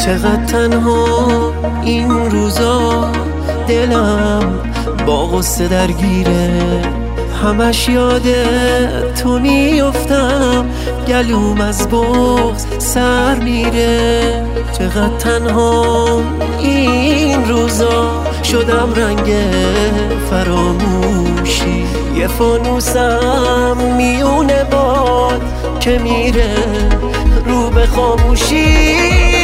چقدر تنها این روزا، دلم با غصه درگیره، همش یادت تو میفتم، گلوم از بغض سر میره. چقدر تنها این روزا، شدم رنگ فراموشی، یه فانوسم میونه باد که میره رو به خاموشی.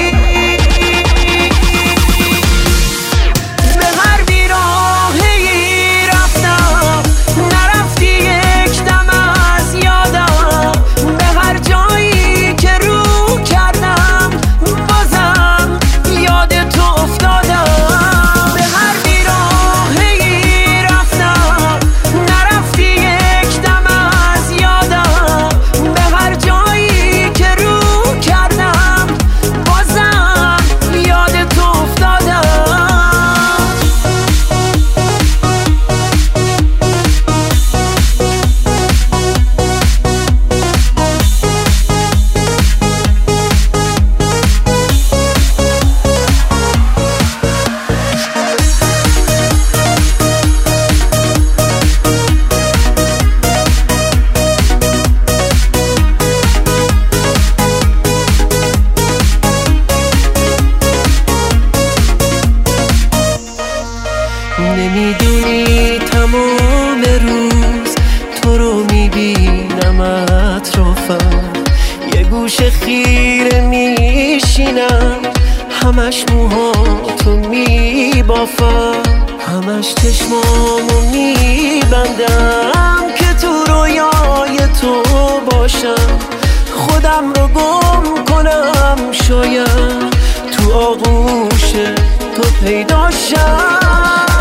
نمیدونی تمام روز تو رو میبینم اطرافم، یه گوشه خیره میشینم، همش موهاتو میبافم، همش چشمامو میبندم که تو رویای تو باشم، خودم رو گم کنم شاید تو آغوش تو پیدا شم.